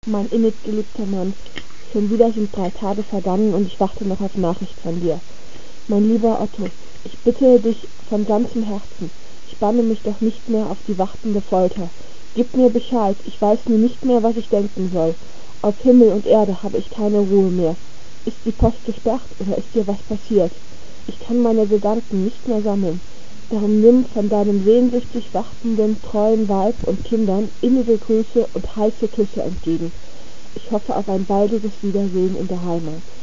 Mein innig geliebter Mann, schon wieder sind 3 Tage vergangen und ich warte noch auf Nachricht von dir. Mein lieber Otto, ich bitte dich von ganzem Herzen, spanne mich doch nicht mehr auf die wartende Folter. Gib mir Bescheid, ich weiß nun nicht mehr, was ich denken soll. Auf Himmel und Erde habe ich keine Ruhe mehr. Ist die Post gesperrt oder ist dir was passiert? Ich kann meine Gedanken nicht mehr sammeln. Darum nimm von deinem sehnsüchtig wartenden, treuen Weib und Kindern innige Grüße und heiße Küsse entgegen. Ich hoffe auf ein baldiges Wiedersehen in der Heimat.